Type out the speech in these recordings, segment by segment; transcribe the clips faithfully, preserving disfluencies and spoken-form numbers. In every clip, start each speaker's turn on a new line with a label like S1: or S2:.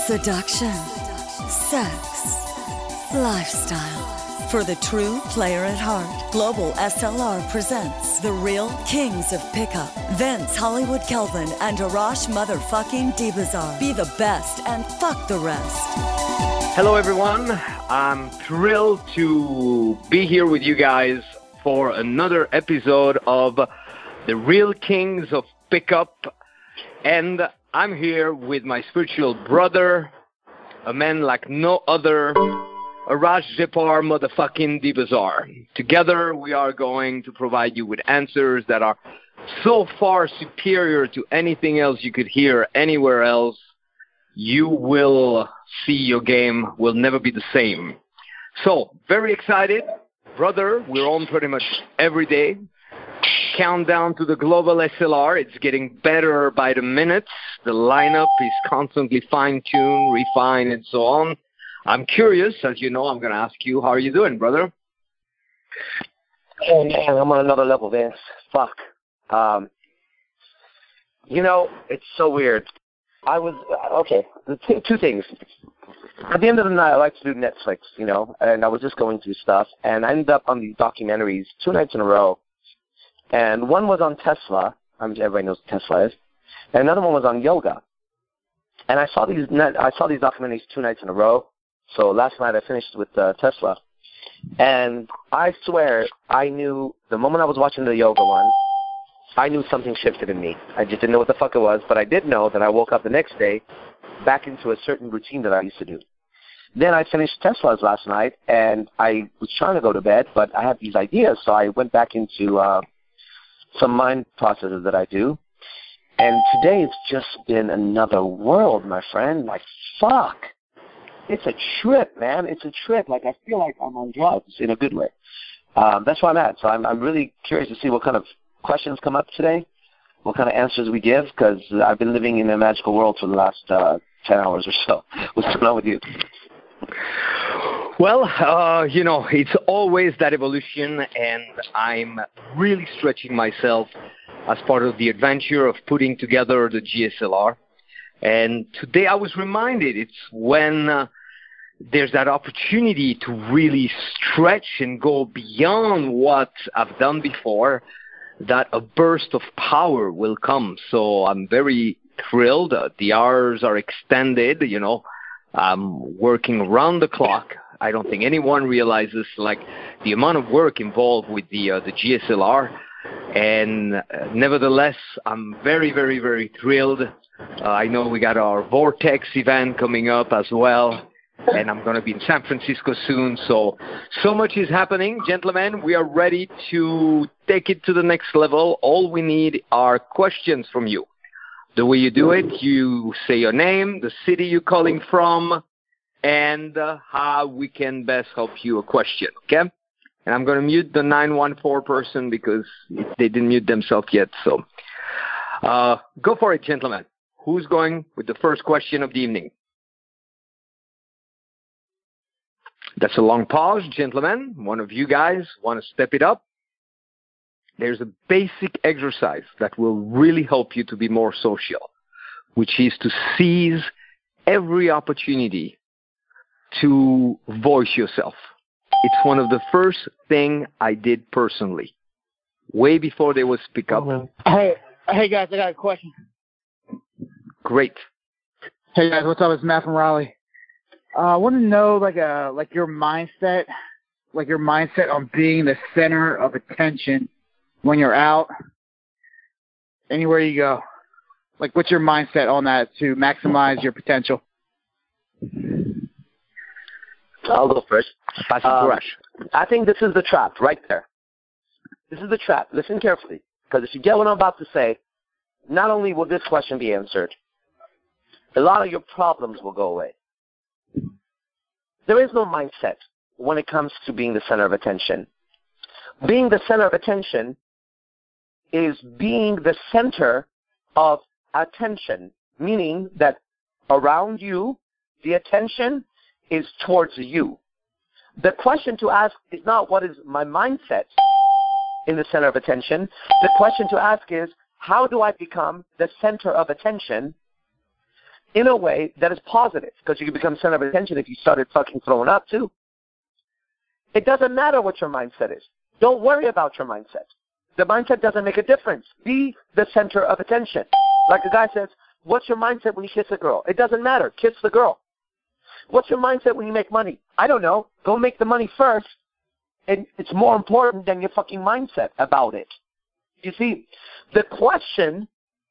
S1: seduction, sex, lifestyle. For the true player at heart, Global S L R presents The Real Kings of Pickup. Vince Hollywood Kelvin and Arash Motherfucking Dibazar. Be the best and fuck the rest.
S2: Hello everyone, I'm thrilled to be here with you guys for another episode of The Real Kings of Pickup. And I'm here with my spiritual brother, a man like no other, Arash Zipar Motherfucking Dibazar. Together we are going to provide you with answers that are so far superior to anything else you could hear anywhere else. You will see your game will never be the same. So, very excited. Brother, we're on pretty much every day. Countdown to the Global S L R. It's getting better by the minute. The lineup is constantly fine-tuned, refined, and so on. I'm curious, as you know, I'm going to ask you, how are you doing, brother?
S3: Oh, man, I'm on another level, Vince. Fuck. Um, you know, it's so weird. I was, okay, two, two things. At the end of the night, I like to do Netflix, you know, and I was just going through stuff, and I ended up on these documentaries two nights in a row. And one was on Tesla. I mean, everybody knows what Tesla is. And another one was on yoga. And I saw these I saw these documentaries two nights in a row. So last night I finished with uh, Tesla. And I swear I knew the moment I was watching the yoga one, I knew something shifted in me. I just didn't know what the fuck it was, but I did know that I woke up the next day back into a certain routine that I used to do. Then I finished Tesla's last night, and I was trying to go to bed, but I had these ideas, so I went back into uh, some mind processes that I do. And today it's just been another world, my friend. Like, fuck. It's a trip, man. It's a trip. Like, I feel like I'm on drugs in a good way. Um, that's where I'm at. So I'm, I'm really curious to see what kind of questions come up today, what kind of answers we give, because I've been living in a magical world for the last uh, ten hours or so. What's going on with you?
S2: Well, uh, you know, it's always that evolution, and I'm really stretching myself as part of the adventure of putting together the G S L R. And today I was reminded it's when uh, there's that opportunity to really stretch and go beyond what I've done before, that a burst of power will come. So I'm very thrilled. Uh, the hours are extended, you know. I'm working around the clock. I don't think anyone realizes like the amount of work involved with the uh, the G S L R. And uh, nevertheless, I'm very, very, very thrilled. Uh, I know we got our Vortex event coming up as well. And I'm going to be in San Francisco soon. So, so much is happening. Gentlemen, we are ready to take it to the next level. All we need are questions from you. The way you do it, you say your name, the city you're calling from, and uh, how we can best help you a question, okay? And I'm going to mute the nine one four person because they didn't mute themselves yet. So uh, go for it, gentlemen. Who's going with the first question of the evening? That's a long pause, gentlemen. One of you guys want to step it up? There's a basic exercise that will really help you to be more social, which is to seize every opportunity to voice yourself. It's one of the first thing I did personally, way before there was Speak Up.
S4: Hey, hey guys, I got a question.
S2: Great.
S4: Hey guys, what's up? It's Matt from Raleigh. Uh, I want to know, like, uh, like your mindset, like your mindset on being the center of attention when you're out, anywhere you go. Like, what's your mindset on that to maximize your potential?
S3: I'll go first.
S2: Pass it to
S3: Um,
S2: Rush.
S3: I think this is the trap right there. This is the trap. Listen carefully, because if you get what I'm about to say, not only will this question be answered, a lot of your problems will go away. There is no mindset when it comes to being the center of attention. Being the center of attention is being the center of attention, meaning that around you, the attention is towards you. The question to ask is not what is my mindset in the center of attention. The question to ask is, how do I become the center of attention in a way that is positive, because you can become center of attention if you started fucking throwing up too. It doesn't matter what your mindset is. Don't worry about your mindset. The mindset doesn't make a difference. Be the center of attention. Like the guy says, what's your mindset when you kiss a girl? It doesn't matter. Kiss the girl. What's your mindset when you make money? I don't know. Go make the money first. And it's more important than your fucking mindset about it. You see, the question,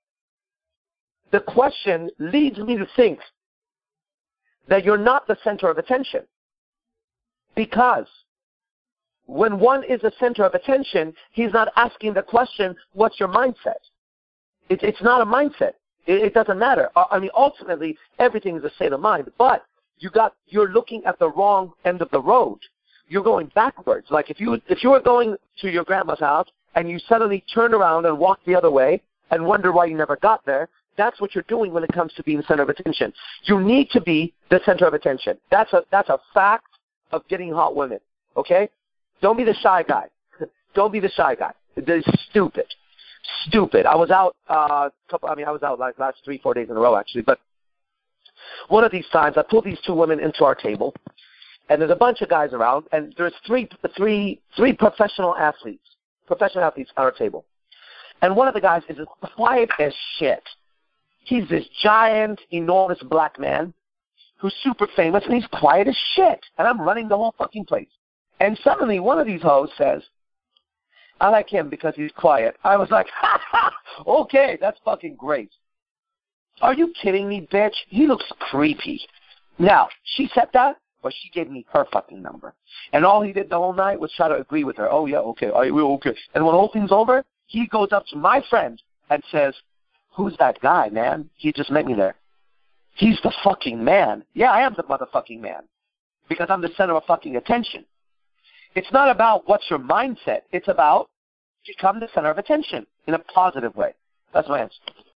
S3: the question leads me to think that you're not the center of attention. Because when one is the center of attention, he's not asking the question, what's your mindset? It, it's not a mindset. It, it doesn't matter. I mean, ultimately, everything is a state of mind. But you got, you're looking at the wrong end of the road. You're going backwards. Like if you if you were going to your grandma's house and you suddenly turn around and walk the other way and wonder why you never got there, that's what you're doing when it comes to being the center of attention. You need to be the center of attention. That's a that's a fact of getting hot women. Okay? Don't be the shy guy. Don't be the shy guy. It's stupid. Stupid. I was out uh couple I mean I was out like last three, four days in a row actually, but one of these times I pulled these two women into our table. And there's a bunch of guys around, and there's three, three, three professional athletes, professional athletes on our table. And one of the guys is quiet as shit. He's this giant, enormous black man who's super famous, and he's quiet as shit. And I'm running the whole fucking place. And suddenly one of these hoes says, I like him because he's quiet. I was like, ha ha, okay, that's fucking great. Are you kidding me, bitch? He looks creepy. Now, she said that. But she gave me her fucking number. And all he did the whole night was try to agree with her. Oh, yeah, okay, I will, okay. And when the whole thing's over, he goes up to my friend and says, who's that guy, man? He just met me there. He's the fucking man. Yeah, I am the motherfucking man. Because I'm the center of fucking attention. It's not about what's your mindset. It's about become the center of attention in a positive way. That's my answer.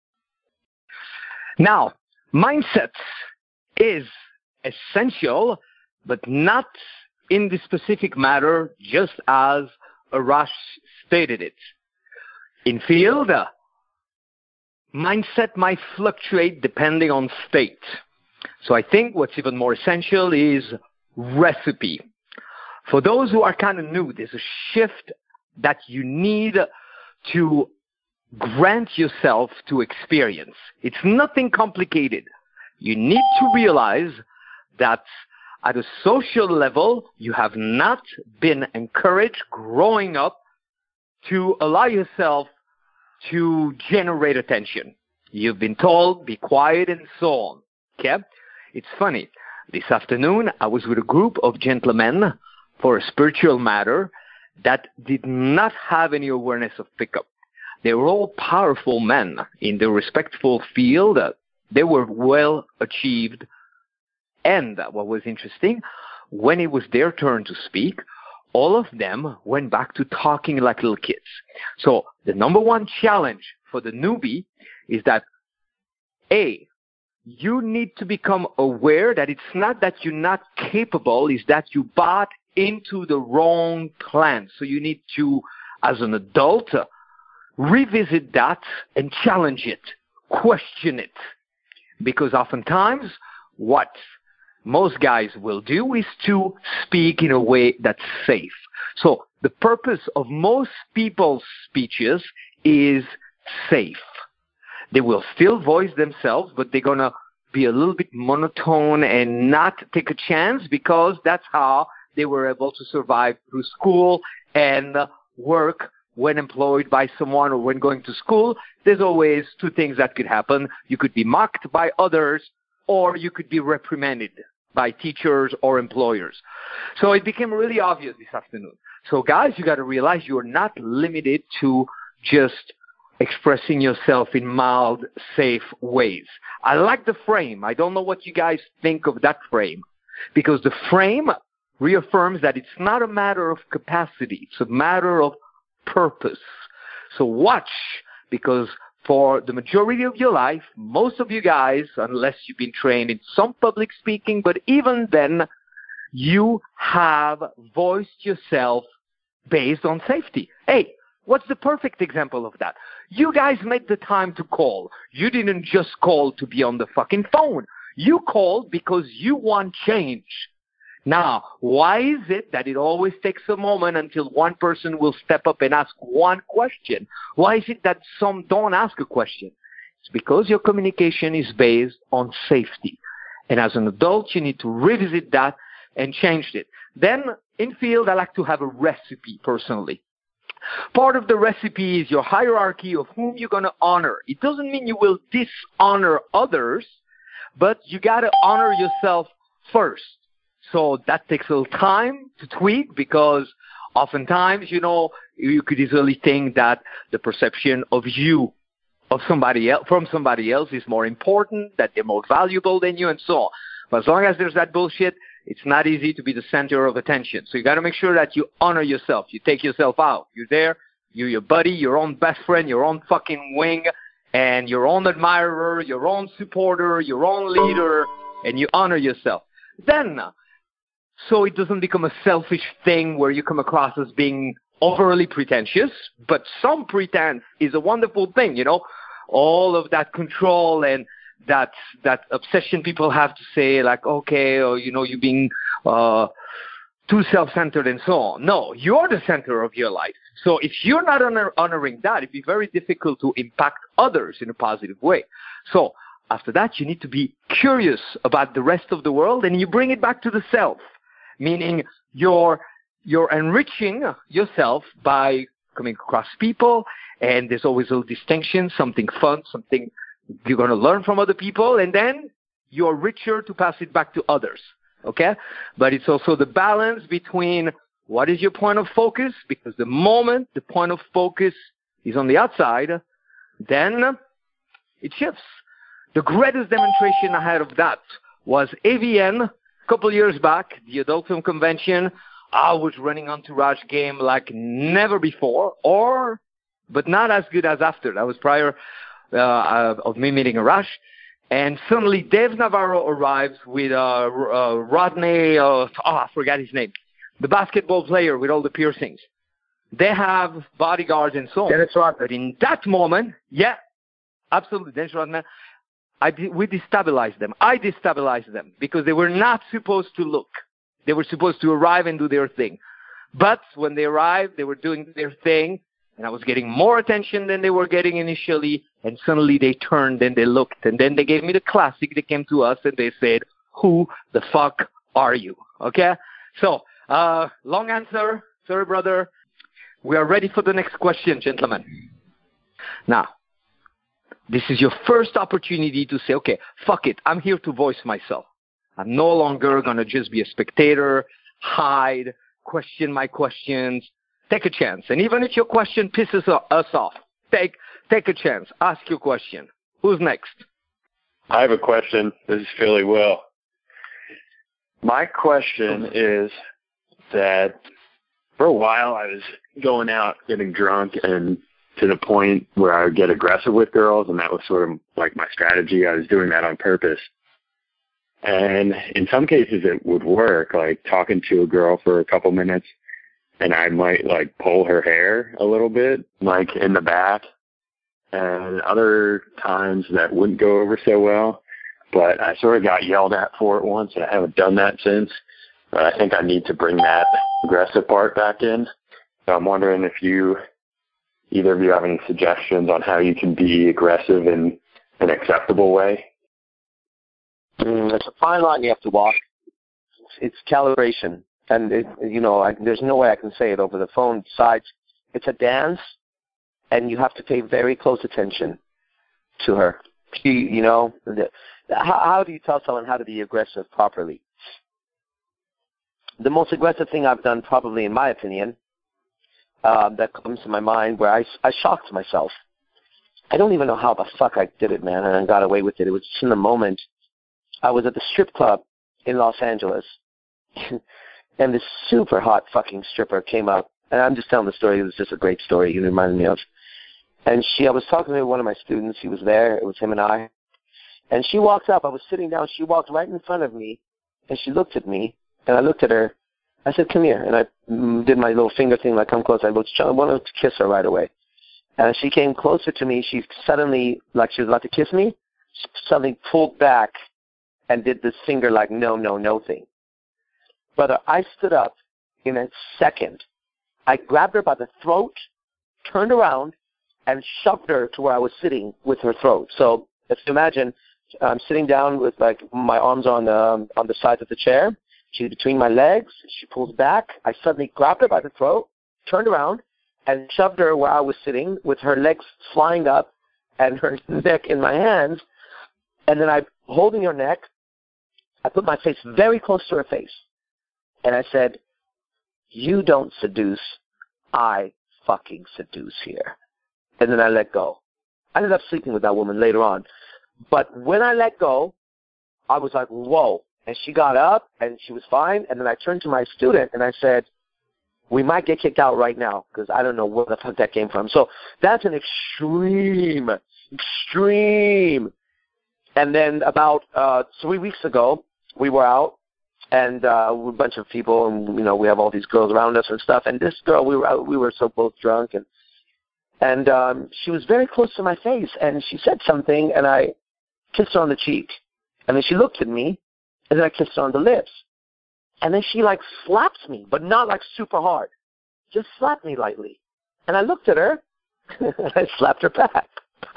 S2: Now, mindset is essential, but not in the specific matter, just as Arash stated it. In field, uh, mindset might fluctuate depending on state. So I think what's even more essential is recipe. For those who are kind of new, there's a shift that you need to grant yourself to experience. It's nothing complicated. You need to realize that at a social level, you have not been encouraged growing up to allow yourself to generate attention. You've been told, be quiet and so on. Okay? It's funny. This afternoon, I was with a group of gentlemen for a spiritual matter that did not have any awareness of pickup. They were all powerful men in their respectful field. They were well achieved. And what was interesting, when it was their turn to speak, all of them went back to talking like little kids. So the number one challenge for the newbie is that, A, you need to become aware that it's not that you're not capable, it's that you bought into the wrong plan. So you need to, as an adult, uh, revisit that and challenge it, question it. Because oftentimes, what most guys will do is to speak in a way that's safe. So the purpose of most people's speeches is safe. They will still voice themselves, but they're going to be a little bit monotone and not take a chance because that's how they were able to survive through school and work when employed by someone or when going to school. There's always two things that could happen. You could be mocked by others or you could be reprimanded by teachers or employers. So it became really obvious this afternoon. So guys, you got to realize you're not limited to just expressing yourself in mild, safe ways. I like the frame. I don't know what you guys think of that frame, because the frame reaffirms that it's not a matter of capacity. It's a matter of purpose. So watch, because for the majority of your life, most of you guys, unless you've been trained in some public speaking, but even then, you have voiced yourself based on safety. Hey, What's the perfect example of that? You guys made the time to call. You didn't just call to be on the fucking phone. You called because you want change. Now, why is it that it always takes a moment until one person will step up and ask one question? Why is it that some don't ask a question? It's because your communication is based on safety. And as an adult, you need to revisit that and change it. Then, in field, I like to have a recipe, personally. Part of the recipe is your hierarchy of whom you're going to honor. It doesn't mean you will dishonor others, but you got to honor yourself first. So that takes a little time to tweak, because oftentimes, you know, you could easily think that the perception of you, of somebody else, from somebody else is more important, that they're more valuable than you, and so on. But as long as there's that bullshit, it's not easy to be the center of attention. So you got to make sure that you honor yourself. You take yourself out. You're there. You're your buddy, your own best friend, your own fucking wing, and your own admirer, your own supporter, your own leader, and you honor yourself. Then, so it doesn't become a selfish thing where you come across as being overly pretentious, but some pretense is a wonderful thing, you know, all of that control and that that obsession people have to say, like, okay, or, you know, you being uh, too self-centered and so on. No, you're the center of your life. So if you're not honor- honoring that, it'd be very difficult to impact others in a positive way. So after that, you need to be curious about the rest of the world, and you bring it back to the self, meaning you're you're enriching yourself by coming across people, and there's always a little distinction, something fun, something you're going to learn from other people, and then you're richer to pass it back to others, okay? But it's also the balance between what is your point of focus, because the moment the point of focus is on the outside, then it shifts. The greatest demonstration I had of that was A V N a couple years back, the Adult Film Convention. I was running Entourage game like never before, or, but not as good as after. That was prior uh, of me meeting Arash. And suddenly Dave Navarro arrives with uh, uh, Rodney, uh, oh, I forgot his name, the basketball player with all the piercings. They have bodyguards and so on.
S3: Dennis Rodman.
S2: But in that moment, yeah, absolutely, Dennis Rodman, I de- we destabilized them. I destabilized them because they were not supposed to look. They were supposed to arrive and do their thing. But when they arrived, they were doing their thing, and I was getting more attention than they were getting initially, and suddenly they turned and they looked, and then they gave me the classic. They came to us and they said, who the fuck are you? Okay? So, uh, long answer. Sorry, brother. We are ready for the next question, gentlemen. Now, this is your first opportunity to say, okay, fuck it. I'm here to voice myself. I'm no longer going to just be a spectator, hide, question my questions. Take a chance. And even if your question pisses us off, take take a chance. Ask your question. Who's next?
S5: I have a question. This is Philly Will. My question is that for a while I was going out getting drunk and to the point where I would get aggressive with girls, and that was sort of like my strategy. I was doing that on purpose. And in some cases it would work, like talking to a girl for a couple minutes, and I might like pull her hair a little bit, like in the back. And other times that wouldn't go over so well, but I sort of got yelled at for it once, and I haven't done that since. But I think I need to bring that aggressive part back in. So I'm wondering if you, either of you have any suggestions on how you can be aggressive in an acceptable way?
S3: Mm, it's a fine line you have to walk. It's, it's calibration. And, it, you know, I, there's no way I can say it over the phone. Besides, it's a dance, and you have to pay very close attention to her. You, you know, the, how, how do you tell someone how to be aggressive properly? The most aggressive thing I've done, probably in my opinion, uh, that comes to my mind, where I, I shocked myself. I don't even know how the fuck I did it, man, and I got away with it. It was just in the moment. I was at the strip club in Los Angeles, and this super hot fucking stripper came up, and I'm just telling the story. It was just a great story you reminded me of. And she, I was talking to one of my students. He was there. It was him and I. And she walked up. I was sitting down. She walked right in front of me, and she looked at me, and I looked at her, I said, come here. And I mm, did my little finger thing, like come close. I was trying, wanted to kiss her right away. And as she came closer to me, she suddenly, like she was about to kiss me, suddenly pulled back and did this finger like no, no, no thing. Brother, I stood up in a second. I grabbed her by the throat, turned around, and shoved her to where I was sitting with her throat. So if you imagine, I'm sitting down with like my arms on the, um, on the sides of the chair. She's between my legs. She pulls back. I suddenly grabbed her by the throat, turned around, and shoved her where I was sitting with her legs flying up and her neck in my hands. And then I, holding her neck, I put my face very close to her face. And I said, you don't seduce, I fucking seduce here. And then I let go. I ended up sleeping with that woman later on. But when I let go, I was like, whoa. And she got up, and she was fine. And then I turned to my student, and I said, we might get kicked out right now because I don't know where the fuck that came from. So that's an extreme, extreme. And then about uh, three weeks ago, we were out, and uh, we were a bunch of people, and you know we have all these girls around us and stuff. And this girl, we were out, we were so both drunk, and and um, she was very close to my face, and she said something, and I kissed her on the cheek, and then she looked at me, and then I kissed her on the lips, and then she like slapped me, but not like super hard, just slapped me lightly, and I looked at her, and I slapped her back,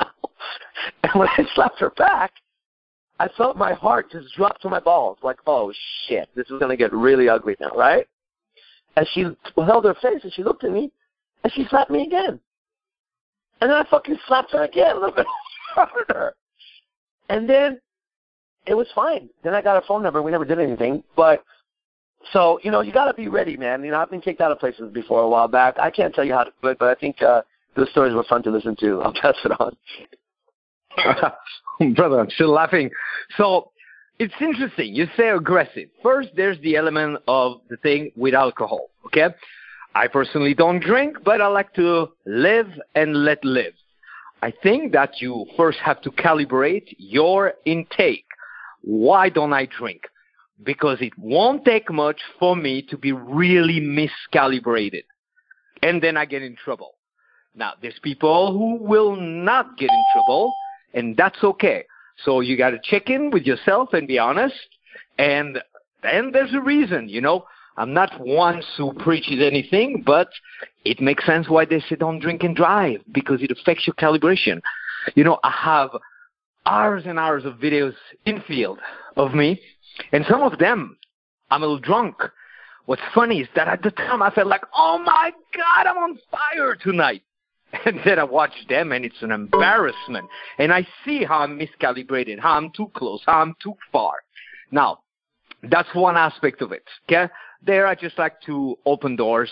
S3: and when I slapped her back, I felt my heart just drop to my balls, like, oh, shit, this is going to get really ugly now, right? And she held her face, and she looked at me, and she slapped me again. And then I fucking slapped her again a little bit harder. And then it was fine. Then I got her phone number. We never did anything. But, so, you know, you got to be ready, man. You know, I've been kicked out of places before a while back. I can't tell you how to do it, but I think uh, those stories were fun to listen to. I'll pass it on.
S2: Brother, I'm still laughing. So it's interesting. You say aggressive. First, there's the element of the thing with alcohol, okay? I personally don't drink, but I like to live and let live. I think that you first have to calibrate your intake. Why don't I drink? Because it won't take much for me to be really miscalibrated. And then I get in trouble. Now, there's people who will not get in trouble, and that's okay. So you got to check in with yourself and be honest. And then there's a reason, you know. I'm not one who preaches anything, but it makes sense why they say don't drink and drive, because it affects your calibration. You know, I have hours and hours of videos in field of me, and some of them I'm a little drunk. What's funny is that at the time I felt like, oh my God, I'm on fire tonight. And then I watch them, and it's an embarrassment. And I see how I'm miscalibrated, how I'm too close, how I'm too far. Now, that's one aspect of it, okay? There I just like to open doors.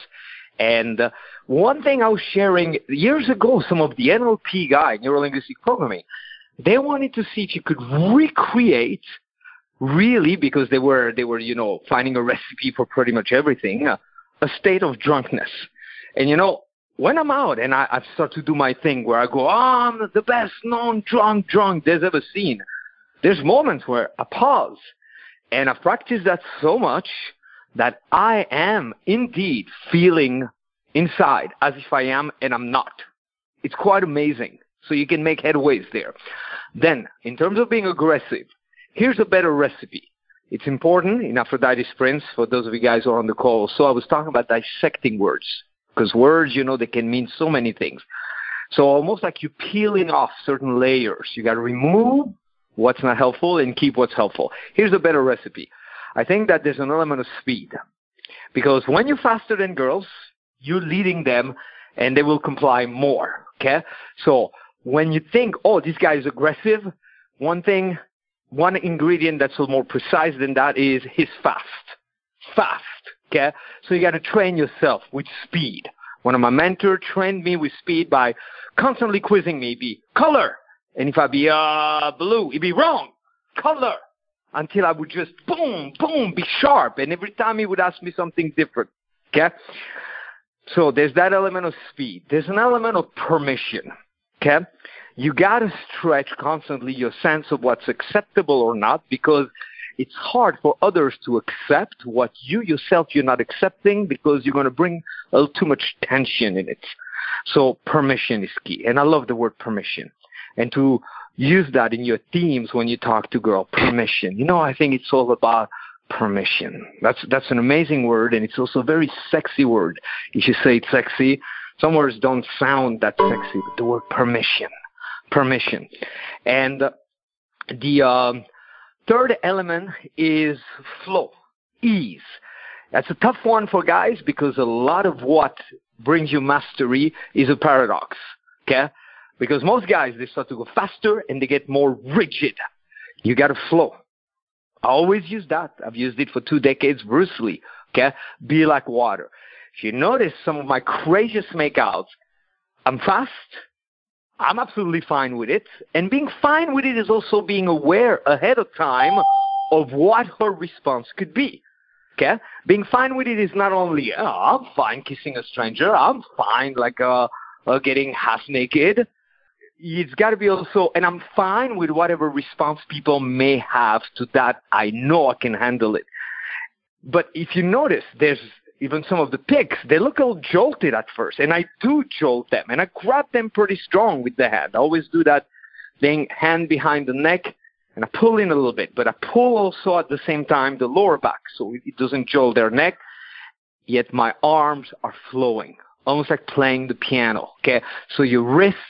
S2: And uh, one thing I was sharing years ago, some of the N L P guy, Neuro-Linguistic Programming, they wanted to see if you could recreate, really, because they were, they were, you know, finding a recipe for pretty much everything, uh, a state of drunkenness. And, you know, when I'm out and I, I start to do my thing where I go, oh, I'm the best non-drunk drunk there's ever seen, there's moments where I pause. And I've practiced that so much that I am indeed feeling inside as if I am and I'm not. It's quite amazing. So you can make headways there. Then, in terms of being aggressive, here's a better recipe. It's important in Aphrodite's Prince, for those of you guys who are on the call. So I was talking about dissecting words. Because words, you know, they can mean so many things. So almost like you're peeling off certain layers. You got to remove what's not helpful and keep what's helpful. Here's a better recipe. I think that there's an element of speed. Because when you're faster than girls, you're leading them and they will comply more. Okay? So when you think, oh, this guy is aggressive, one thing, one ingredient that's a little more precise than that is he's fast. Fast. Okay? So you got to train yourself with speed. One of my mentors trained me with speed by constantly quizzing me, be color. And if I be uh, blue, it'd be wrong. Color. Until I would just boom, boom, be sharp. And every time he would ask me something different. Okay? So there's that element of speed. There's an element of permission. Okay? You got to stretch constantly your sense of what's acceptable or not, because it's hard for others to accept what you yourself you're not accepting because you're going to bring a little too much tension in it. So permission is key. And I love the word permission. And to use that in your themes when you talk to girl, permission. You know, I think it's all about permission. That's that's an amazing word, and it's also a very sexy word. If you say it's sexy, some words don't sound that sexy, but the word permission. Permission. And uh, the um, third element is flow, ease. That's a tough one for guys because a lot of what brings you mastery is a paradox, okay? Because most guys, they start to go faster and they get more rigid. You got to flow. I always use that. I've used it for two decades, Bruce Lee, okay? Be like water. If you notice some of my craziest makeouts, I'm fast. I'm absolutely fine with it. And being fine with it is also being aware ahead of time of what her response could be. Okay? Being fine with it is not only, oh, I'm fine kissing a stranger. I'm fine like uh, uh, getting half naked. It's got to be also, and I'm fine with whatever response people may have to that. I know I can handle it. But if you notice, there's even some of the pics, they look a little jolted at first, and I do jolt them, and I grab them pretty strong with the hand. I always do that thing, hand behind the neck, and I pull in a little bit, but I pull also at the same time the lower back, so it doesn't jolt their neck, yet my arms are flowing, almost like playing the piano, okay? So your wrists,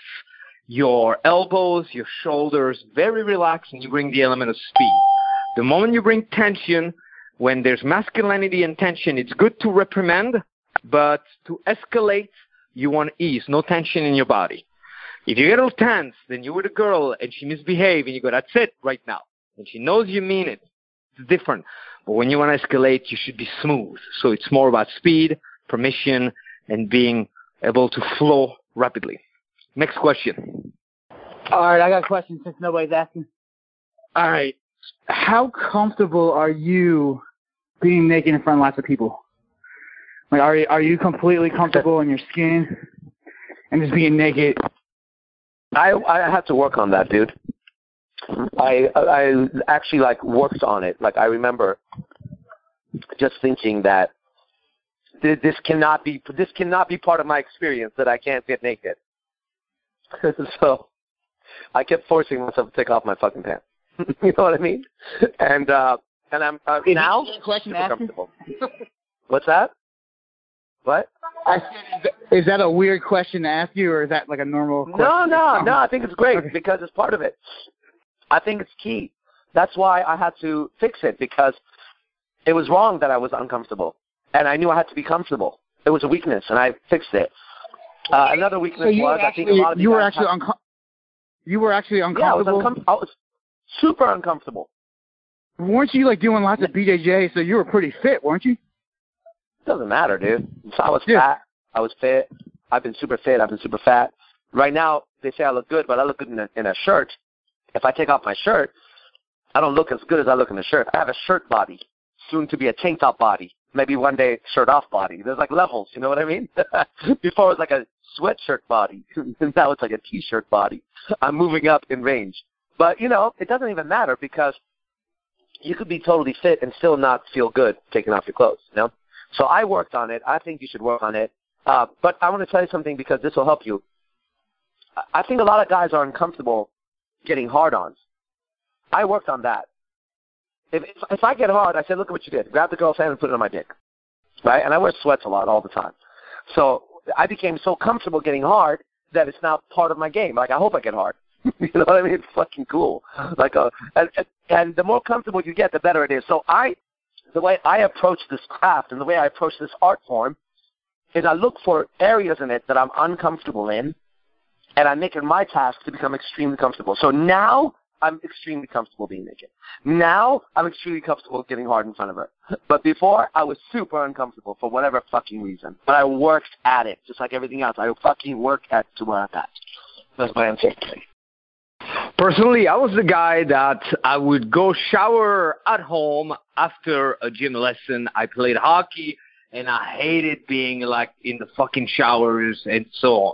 S2: your elbows, your shoulders, very relaxed, and you bring the element of speed. The moment you bring tension, when there's masculinity and tension, it's good to reprimand, but to escalate, you want ease, no tension in your body. If you get a little tense, then you're with a girl and she misbehaves and you go, that's it right now. And she knows you mean it. It's different. But when you want to escalate, you should be smooth. So it's more about speed, permission, and being able to flow rapidly. Next question.
S4: All right, I got a question since nobody's asking. All right. How comfortable are you being naked in front of lots of people? Like, are you, are you completely comfortable in your skin and just being naked?
S3: I I have to work on that, dude. I I actually like worked on it. Like I remember just thinking that this cannot be this cannot be part of my experience that I can't get naked. So I kept forcing myself to take off my fucking pants. You know what I mean? And uh, and I'm uh, now
S4: question
S3: super comfortable. What's that? What?
S4: I said, is that a weird question to ask you, or is that like a normal question?
S3: No, no, no. I think it's great
S4: okay.
S3: because it's part of it. I think it's key. That's why I had to fix it, because it was wrong that I was uncomfortable, and I knew I had to be comfortable. It was a weakness, and I fixed it. Uh, another weakness
S4: so
S3: was
S4: actually,
S3: I think a lot of
S4: you were
S3: guys
S4: actually
S3: have,
S4: unco- you were actually uncomfortable.
S3: Yeah, I was, uncom- I was super uncomfortable.
S4: Weren't you like doing lots of B J J? So you were pretty fit, weren't you?
S3: Doesn't matter, dude. So I was
S4: yeah.
S3: fat. I was fit. I've been super fit. I've been super fat. Right now, they say I look good, but I look good in a, in a shirt. If I take off my shirt, I don't look as good as I look in a shirt. I have a shirt body, soon to be a tank top body. Maybe one day shirt off body. There's like levels, you know what I mean? Before it was like a sweatshirt body. Now it's like a t-shirt body. I'm moving up in range. But, you know, it doesn't even matter because you could be totally fit and still not feel good taking off your clothes, you know? So I worked on it. I think you should work on it. Uh, but I want to tell you something because this will help you. I think a lot of guys are uncomfortable getting hard-ons. I worked on that. If, if if I get hard, I say, look at what you did. Grab the girl's hand and put it on my dick, right? And I wear sweats a lot all the time. So I became so comfortable getting hard that it's now part of my game. Like, I hope I get hard. You know what I mean? It's fucking cool. Like, a, and, and the more comfortable you get, the better it is. So I... The way I approach this craft and the way I approach this art form is I look for areas in it that I'm uncomfortable in, and I make it my task to become extremely comfortable. So now I'm extremely comfortable being naked. Now I'm extremely comfortable getting hard in front of her. But before, I was super uncomfortable for whatever fucking reason. But I worked at it, just like everything else. I fucking worked at to where I'm at. That's my answer.
S2: Personally, I was the guy that I would go shower at home after a gym lesson. I played hockey, and I hated being, like, in the fucking showers and so on.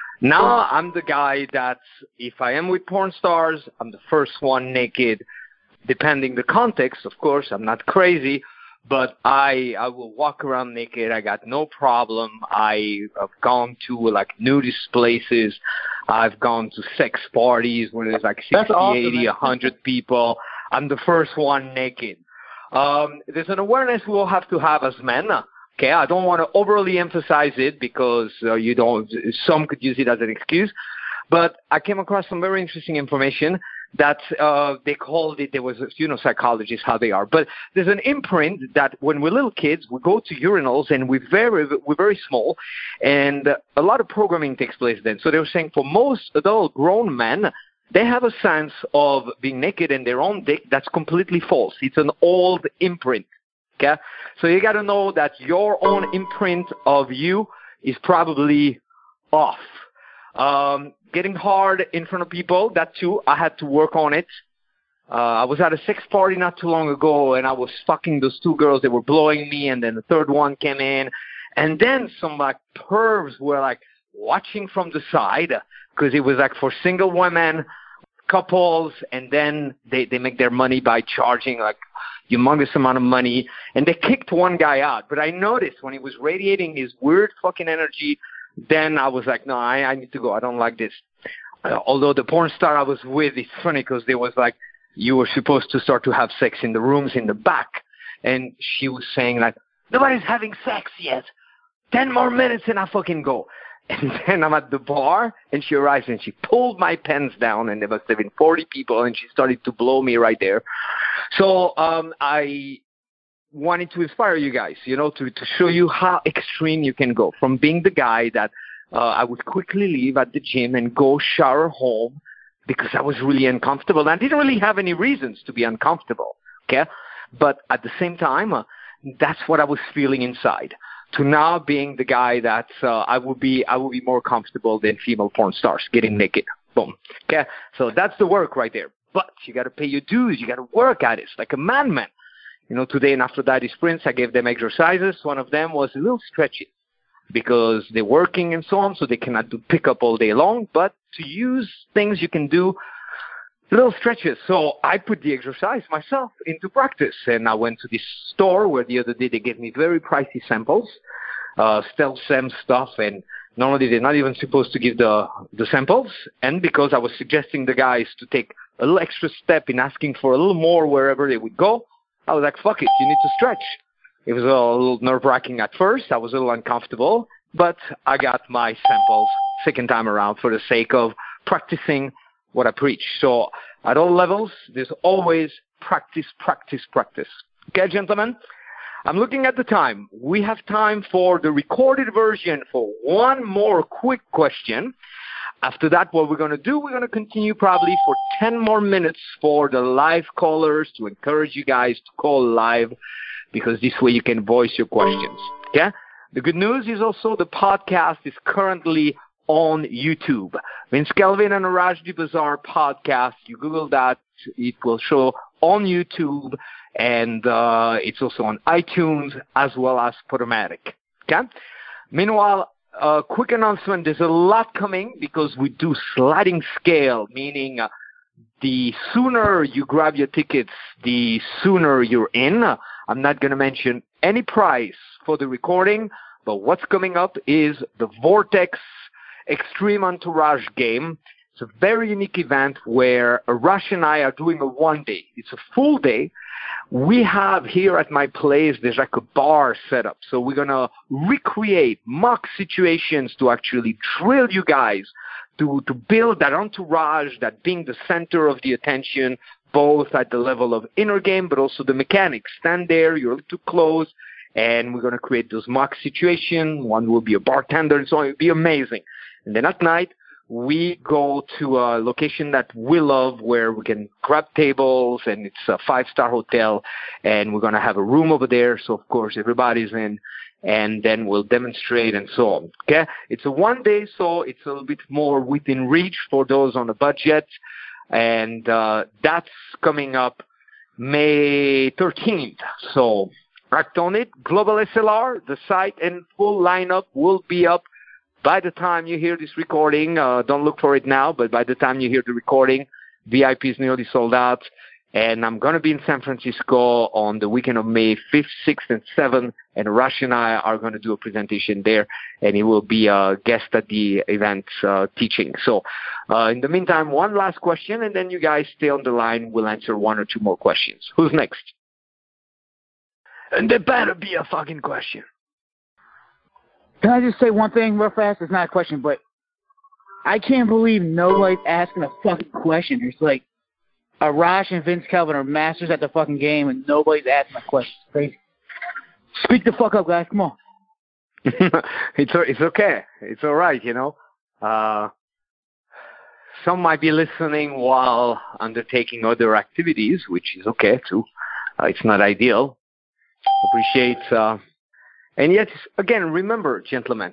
S2: Now I'm the guy that if I am with porn stars, I'm the first one naked. depending the context, of course, I'm not crazy, but I I will walk around naked. I got no problem. I have gone to like nudist places. I've gone to sex parties where there's like sixty, awesome, eighty, one hundred people. I'm the first one naked. Um, there's an awareness we'll have to have as men. Okay, I don't want to overly emphasize it because uh, you don't. Some could use it as an excuse. But I came across some very interesting information that uh, they called it, there was, you know, psychologists, how they are. But there's an imprint that when we're little kids, we go to urinals and we're very, we're very small, and a lot of programming takes place then. So they were saying for most adult grown men, they have a sense of being naked in their own dick that's completely false. It's an old imprint, okay? So you got to know that your own imprint of you is probably off. Um, getting hard in front of people, that too, I had to work on it. Uh, I was at a sex party not too long ago, and I was fucking those two girls that were blowing me, and then the third one came in. And then some, like, pervs were, like, watching from the side, because it was, like, for single women, couples, and then they, they make their money by charging, like, humongous amount of money. And they kicked one guy out. But I noticed when he was radiating his weird fucking energy, then I was like, no, I, I need to go. I don't like this. Uh, although the porn star I was with, it's funny because there was like, you were supposed to start to have sex in the rooms in the back. And she was saying like, nobody's having sex yet. Ten more minutes and I fucking go. And then I'm at the bar and she arrives and she pulled my pants down and there must have been forty people and she started to blow me right there. So um, I wanted to inspire you guys, you know, to, to show you how extreme you can go from being the guy that uh, I would quickly leave at the gym and go shower home because I was really uncomfortable. And I didn't really have any reasons to be uncomfortable, okay? But at the same time, uh, that's what I was feeling inside. To now being the guy that uh, I would be, I would be more comfortable than female porn stars getting naked. Boom. Okay? So that's the work right there. But you got to pay your dues. You got to work at it. It's like a madman. You know, today in Aphrodite Sprints, I gave them exercises. One of them was a little stretchy because they're working and so on, so they cannot do pickup all day long. But to use things you can do, little stretches. So I put the exercise myself into practice. And I went to this store where the other day they gave me very pricey samples, uh, Stealth Sem stuff. And normally they're not even supposed to give the, the samples. And because I was suggesting the guys to take a little extra step in asking for a little more wherever they would go, I was like, fuck it, you need to stretch. It was a little nerve-wracking at first. I was a little uncomfortable, but I got my samples second time around for the sake of practicing what I preach. So at all levels, there's always practice, practice, practice. Okay, gentlemen? I'm looking at the time. We have time for the recorded version for one more quick question. After that, what we're going to do, we're going to continue probably for ten more minutes for the live callers to encourage you guys to call live because this way you can voice your questions. Okay? The good news is also the podcast is currently on YouTube. Vince Kelvin and Rajdi Bazaar podcast. You Google that. It will show on YouTube, and uh, it's also on iTunes as well as Podomatic. Okay? Meanwhile, a uh, quick announcement, there's a lot coming because we do sliding scale, meaning uh, the sooner you grab your tickets, the sooner you're in. I'm not going to mention any price for the recording, but what's coming up is the Vortex Extreme Entourage game. It's a very unique event where Rush and I are doing a one day. It's a full day. We have here at my place, there's like a bar set up. So we're going to recreate mock situations to actually drill you guys to, to build that entourage, that being the center of the attention, both at the level of inner game, but also the mechanics. Stand there, you're a little too close, and we're going to create those mock situations. One will be a bartender and so on. It'll be amazing. And then at night, we go to a location that we love where we can grab tables, and it's a five-star hotel, and we're going to have a room over there. So, of course, everybody's in, and then we'll demonstrate and so on. Okay? It's a one day, so it's a little bit more within reach for those on a budget, and uh, that's coming up May thirteenth. So act on it. Global S L R, the site and full lineup will be up by the time you hear this recording. Uh, don't look for it now, but by the time you hear the recording, V I P is nearly sold out, And I'm going to be in San Francisco on the weekend of May fifth, sixth, and seventh. And Rush and I are going to do a presentation there. And he will be a guest at the event uh, teaching. So uh, in the meantime, one last question, and then you guys stay on the line. We'll answer one or two more questions. Who's next? And there better be a fucking question.
S4: Can I just say one thing real fast? It's not a question, but I can't believe nobody's asking a fucking question. It's like, Arash and Vince Kelvin are masters at the fucking game, and nobody's asking a question. It's crazy. Speak the fuck up, guys. Come on.
S2: it's it's okay. It's all right, you know. Uh, some might be listening while undertaking other activities, which is okay, too. Uh, it's not ideal. Appreciate. Uh, and yet, again, remember, gentlemen,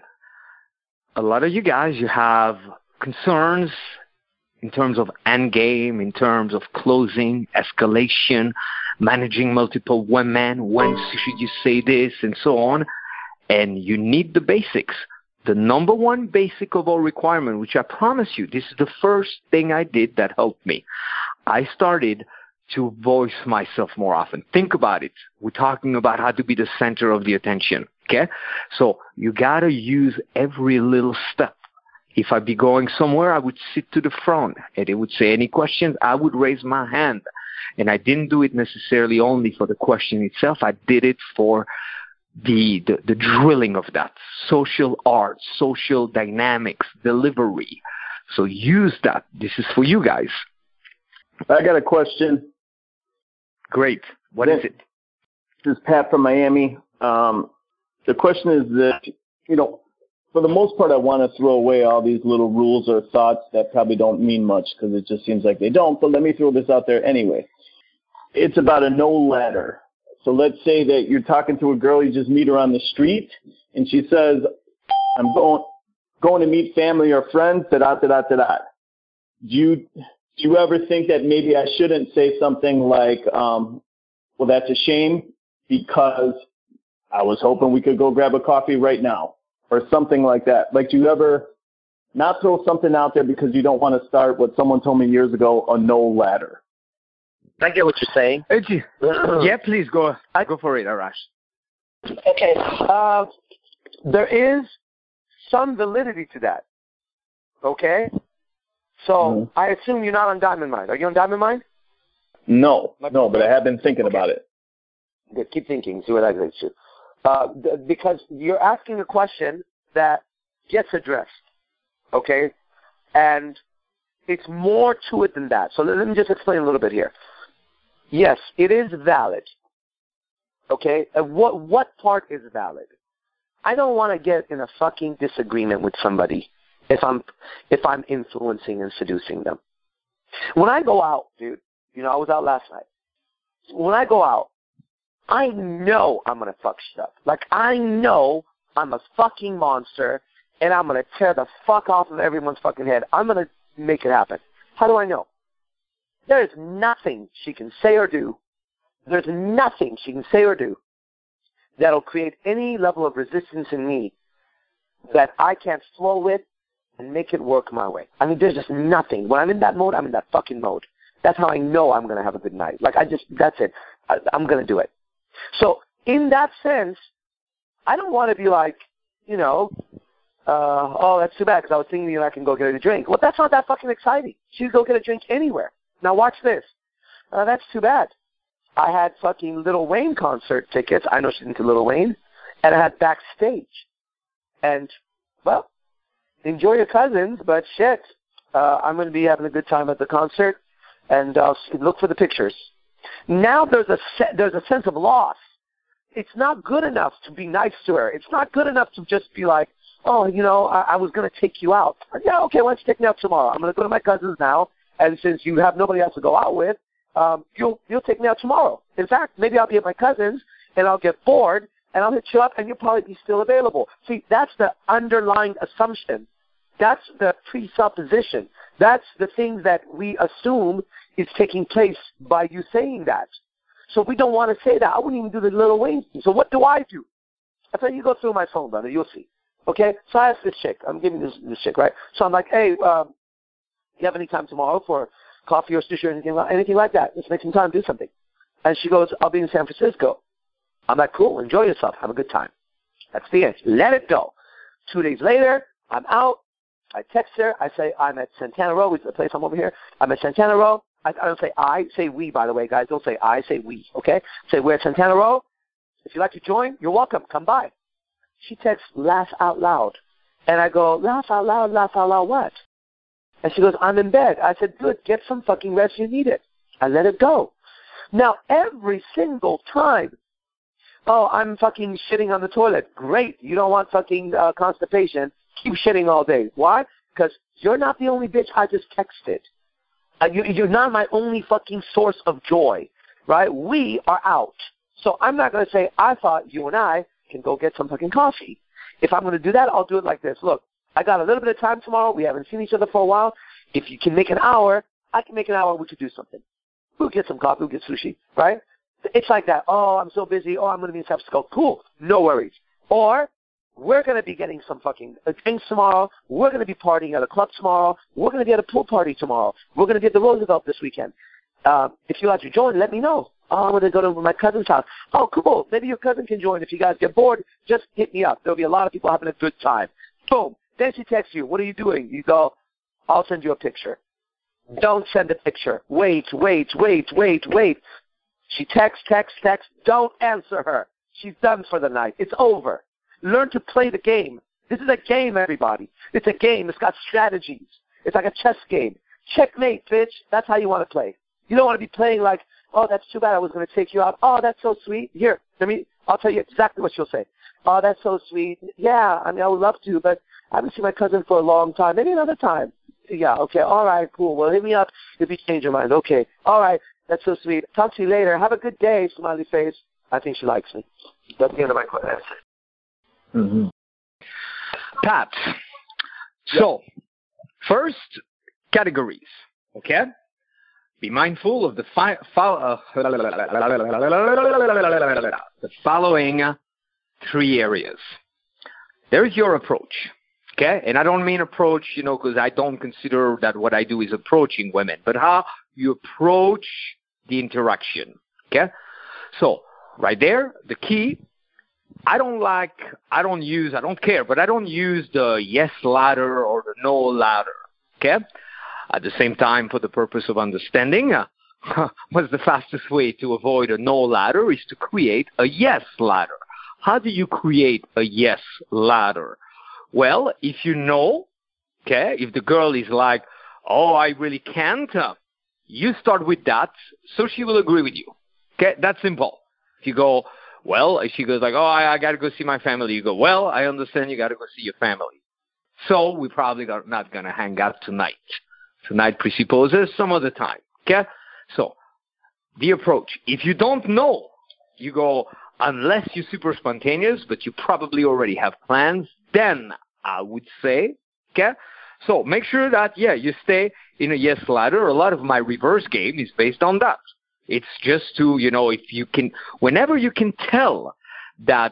S2: a lot of you guys, you have concerns in terms of end game, in terms of closing, escalation, managing multiple women, when should you say this, and so on. And you need the basics. The number one basic of all requirement, which I promise you, this is the first thing I did that helped me. I started to voice myself more often. Think about it. We're talking about how to be the center of the attention, okay? So you got to use every little step. If I'd be going somewhere, I would sit to the front, and they would say any questions, I would raise my hand. And I didn't do it necessarily only for the question itself. I did it for the, the, the drilling of that, social art, social dynamics, delivery. So use that. This is for you guys.
S6: I got a question.
S2: Great. What is it?
S6: This is Pat from Miami. Um, the question is that, you know, for the most part, I want to throw away all these little rules or thoughts that probably don't mean much because it just seems like they don't. But let me throw this out there anyway. It's about a no ladder. So let's say that you're talking to a girl, you just meet her on the street, and she says, I'm going going to meet family or friends, da-da, da-da, da-da. Do you, do you ever think that maybe I shouldn't say something like, um, well, that's a shame because I was hoping we could go grab a coffee right now? Or something like that. Like, do you ever not throw something out there because you don't want to start what someone told me years ago, a no ladder?
S3: I get what you're saying.
S2: Yeah, please go go for it, Arash.
S3: Okay. Uh, there is some validity to that. Okay? So mm-hmm. I assume you're not on Diamond Mind. Are you on Diamond Mind?
S6: No. No, but I have been thinking okay. about it.
S3: Good. Keep thinking. See what I can do. Uh, because you're asking a question that gets addressed, okay? And it's more to it than that. So let me just explain a little bit here. Yes, it is valid, okay? And what what part is valid? I don't want to get in a fucking disagreement with somebody if I'm if I'm influencing and seducing them. When I go out, dude, you know, I was out last night. When I go out, I know I'm going to fuck shit up. Like, I know I'm a fucking monster, and I'm going to tear the fuck off of everyone's fucking head. I'm going to make it happen. How do I know? There is nothing she can say or do. There's nothing she can say or do that'll create any level of resistance in me that I can't flow with and make it work my way. I mean, there's just nothing. When I'm in that mode, I'm in that fucking mode. That's how I know I'm going to have a good night. Like, I just, that's it. I, I'm going to do it. So in that sense, I don't want to be like, you know, uh, oh, that's too bad because I was thinking you know, I can go get a drink. Well, that's not that fucking exciting. She can go get a drink anywhere. Now watch this. Uh, that's too bad. I had fucking Lil Wayne concert tickets. I know she's into Lil Wayne. And I had backstage. And, well, enjoy your cousins, but shit, uh, I'm going to be having a good time at the concert. And uh, look for the pictures. Now there's a se- there's a sense of loss. It's not good enough to be nice to her. It's not good enough to just be like, oh, you know, I, I was going to take you out. Yeah, okay, why don't you take me out tomorrow? I'm going to go to my cousin's now, and since you have nobody else to go out with, um, you'll you'll take me out tomorrow. In fact, maybe I'll be at my cousin's, and I'll get bored, and I'll hit you up, and you'll probably be still available. See, that's the underlying assumption. That's the presupposition. That's the thing that we assume is taking place by you saying that. So we don't want to say that. I wouldn't even do the Lil Wayne thing. So what do I do? I tell you, go through my phone, brother. You'll see. Okay? So I asked this chick. I'm giving this this chick, right? So I'm like, hey, um, you have any time tomorrow for coffee or sushi or anything, anything like that. Let's make some time, do something. And she goes, I'll be in San Francisco. I'm like, cool, enjoy yourself, have a good time. That's the end. Let it go. Two days later, I'm out. I text her. I say, I'm at Santana Row, which is the place I'm over here. I'm at Santana Row. I, I don't say I, say we, by the way, guys. Don't say I, say we, okay? Say, we're at Santana Row. If you'd like to join, you're welcome. Come by. She texts, laugh out loud. And I go, laugh out loud, laugh out loud what? And she goes, I'm in bed. I said, good, get some fucking rest. You need it. I let it go. Now, every single time, oh, I'm fucking shitting on the toilet. Great. You don't want fucking uh, constipation. Keep shitting all day. Why? Because you're not the only bitch I just texted. Uh, you, you're not my only fucking source of joy, right? We are out. So I'm not going to say, I thought you and I can go get some fucking coffee. If I'm going to do that, I'll do it like this. Look, I got a little bit of time tomorrow. We haven't seen each other for a while. If you can make an hour, I can make an hour. We could do something. We'll get some coffee. We'll get sushi, right? It's like that. Oh, I'm so busy. Oh, I'm going to be in San Francisco. Cool. No worries. Or we're going to be getting some fucking drinks tomorrow. We're going to be partying at a club tomorrow. We're going to be at a pool party tomorrow. We're going to be at the Roosevelt this weekend. Uh, if you'd like to join, let me know. Oh, I'm going to go to my cousin's house. Oh, cool. Maybe your cousin can join. If you guys get bored, just hit me up. There'll be a lot of people having a good time. Boom. Then she texts you. What are you doing? You go, I'll send you a picture. Don't send a picture. Wait, wait, wait, wait, wait. She texts, texts, texts. Don't answer her. She's done for the night. It's over. Learn to play the game. This is a game, everybody. It's a game. It's got strategies. It's like a chess game. Checkmate, bitch. That's how you want to play. You don't want to be playing like, oh, that's too bad. I was going to take you out. Oh, that's so sweet. Here, let me, I'll tell you exactly what she'll say. Oh, that's so sweet. Yeah, I mean, I would love to, but I haven't seen my cousin for a long time. Maybe another time. Yeah, okay. All right, cool. Well, hit me up if you change your mind. Okay. All right. That's so sweet. Talk to you later. Have a good day, smiley face. I think she likes me. That's the end of my question.
S2: Mm-hmm. Pat, so first categories, okay? Be mindful of the, fi- fo- uh, the following three areas. There's your approach, okay? And I don't mean approach, you know, because I don't consider that what I do is approaching women, but how you approach the interaction, okay? So right there, the key, I don't like, I don't use, I don't care, but I don't use the yes ladder or the no ladder, okay? At the same time, for the purpose of understanding, uh, what's the fastest way to avoid a no ladder is to create a yes ladder. How do you create a yes ladder? Well, if you know, okay, if the girl is like, oh, I really can't, uh, you start with that, so she will agree with you, okay? That's simple. If you go, well, if she goes like, oh, I, I got to go see my family, you go, well, I understand you got to go see your family. So we probably are not going to hang out tonight. Tonight presupposes some other time, okay? So the approach, if you don't know, you go, unless you're super spontaneous, but you probably already have plans, then I would say, okay? So make sure that, yeah, you stay in a yes ladder. A lot of my reverse game is based on that. It's just to, you know, if you can, whenever you can tell that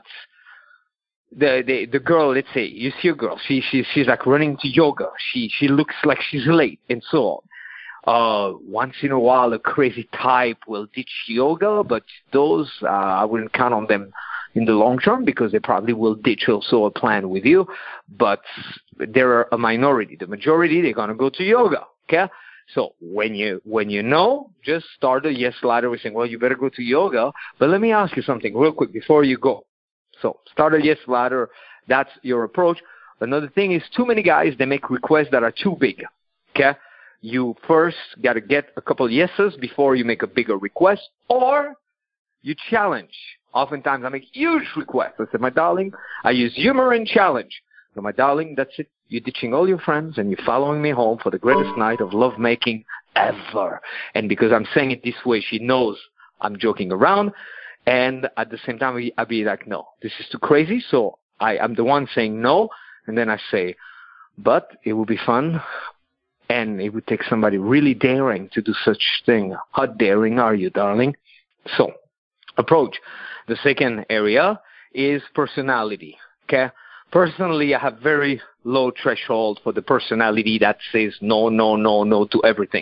S2: the the, the girl, let's say, you see a girl, she, she she's like running to yoga, she she looks like she's late, and so on. Uh, once in a while, a crazy type will ditch yoga, but those, uh, I wouldn't count on them in the long term because they probably will ditch also a plan with you, but they're a minority. The majority, they're going to go to yoga, okay? So when you when you know, just start a yes ladder with saying, well, you better go to yoga. But let me ask you something real quick before you go. So start a yes ladder. That's your approach. Another thing is too many guys, they make requests that are too big. Okay? You first got to get a couple yeses before you make a bigger request, or you challenge. Oftentimes I make huge requests. I say, my darling, I use humor and challenge. So my darling, that's it. You're ditching all your friends and you're following me home for the greatest night of lovemaking ever. And because I'm saying it this way, she knows I'm joking around. And at the same time, I'll be like, no, this is too crazy. So I, I'm the one saying no. And then I say, but it will be fun. And it would take somebody really daring to do such thing. How daring are you, darling? So approach. The second area is personality. Okay? Personally, I have very low threshold for the personality that says no, no, no, no to everything.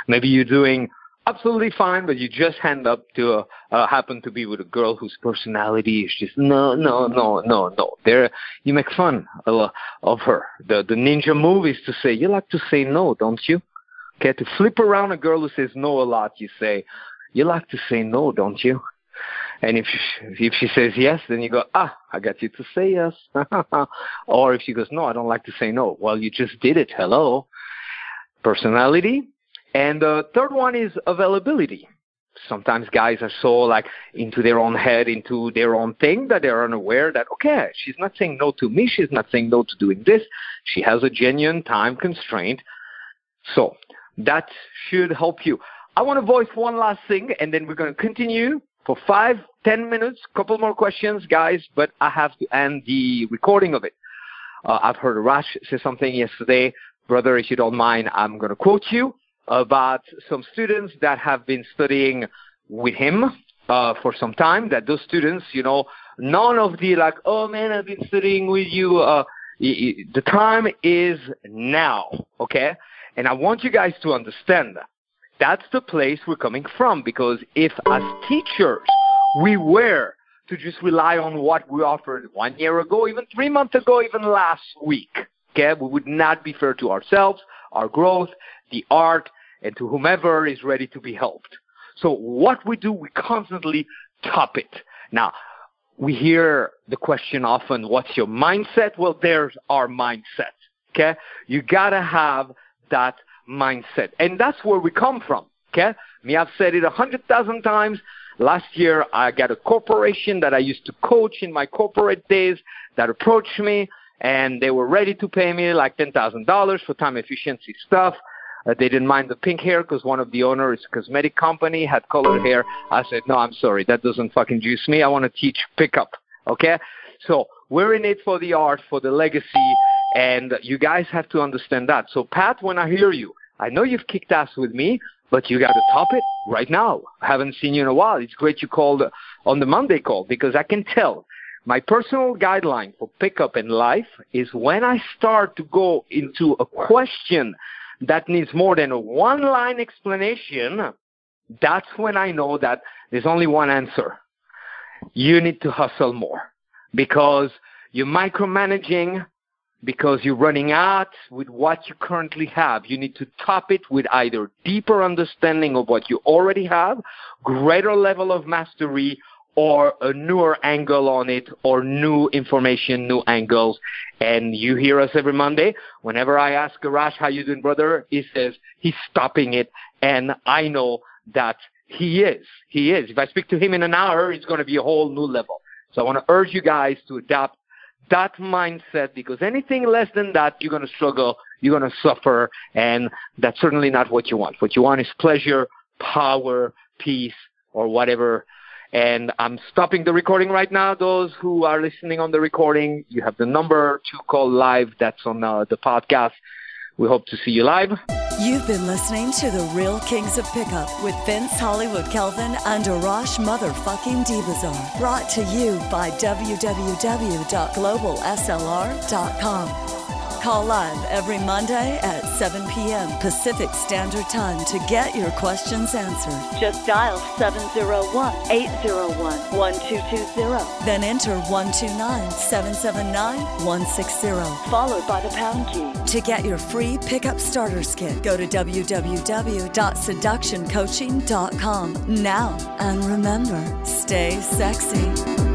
S2: Maybe you're doing absolutely fine, but you just hand up to a, uh, happen to be with a girl whose personality is just no, no, no, no, no. There, you make fun of, of her. The the ninja move is to say, you like to say no, don't you? Okay, to flip around a girl who says no a lot, you say, you like to say no, don't you? And if she, if she says yes, then you go, ah, I got you to say yes. Or if she goes, no, I don't like to say no. Well, you just did it. Hello. Personality. And the third one is availability. Sometimes guys are so like into their own head, into their own thing, that they're unaware that, okay, she's not saying no to me. She's not saying no to doing this. She has a genuine time constraint. So that should help you. I want to voice one last thing, and then we're going to continue for five, ten minutes, couple more questions, guys, but I have to end the recording of it. Uh, I've heard Arash say something yesterday. Brother, if you don't mind, I'm going to quote you about some students that have been studying with him uh, for some time, that those students, you know, none of the like, oh, man, I've been studying with you. Uh, the time is now, okay? And I want you guys to understand that. That's the place we're coming from, because if as teachers we were to just rely on what we offered one year ago, even three months ago, even last week, okay, we would not be fair to ourselves, our growth, the art, and to whomever is ready to be helped. So what we do, we constantly top it. Now, we hear the question often, what's your mindset? Well, there's our mindset, okay? You got to have that mindset. And that's where we come from, okay? Me, I've said it a hundred thousand times. Last year, I got a corporation that I used to coach in my corporate days that approached me, and they were ready to pay me like ten thousand dollars for time efficiency stuff. Uh, they didn't mind the pink hair because one of the owners, a cosmetic company, had colored hair. I said, no, I'm sorry. That doesn't fucking juice me. I want to teach pickup, okay? So we're in it for the art, for the legacy, and you guys have to understand that. So, Pat, when I hear you, I know you've kicked ass with me, but you got to top it right now. I haven't seen you in a while. It's great you called on the Monday call, because I can tell my personal guideline for pickup in life is when I start to go into a question that needs more than a one-line explanation, that's when I know that there's only one answer. You need to hustle more, because you're micromanaging, because you're running out with what you currently have. You need to top it with either deeper understanding of what you already have, greater level of mastery, or a newer angle on it, or new information, new angles. And you hear us every Monday. Whenever I ask Arash, how you doing, brother? He says he's stopping it. And I know that he is. He is. If I speak to him in an hour, it's going to be a whole new level. So I want to urge you guys to adopt that mindset, because anything less than that, you're going to struggle, you're going to suffer, and that's certainly not what you want. What you want is pleasure, power, peace, or whatever. And I'm stopping the recording right now. Those who are listening on the recording, you have the number to call live. That's on uh, the podcast. We hope to see you live.
S1: You've been listening to The Real Kings of Pickup with Vince Hollywood Kelvin and Arash motherfucking Dibazar. Brought to you by w w w dot global s l r dot com. Call live every Monday at seven p.m. Pacific Standard Time to get your questions answered. Just dial seven zero one, eight zero one, one two two zero. Then enter one two nine, seven seven nine, one six zero, followed by the pound key. To get your free pickup starters kit, go to w w w dot seduction coaching dot com now. And remember, stay sexy.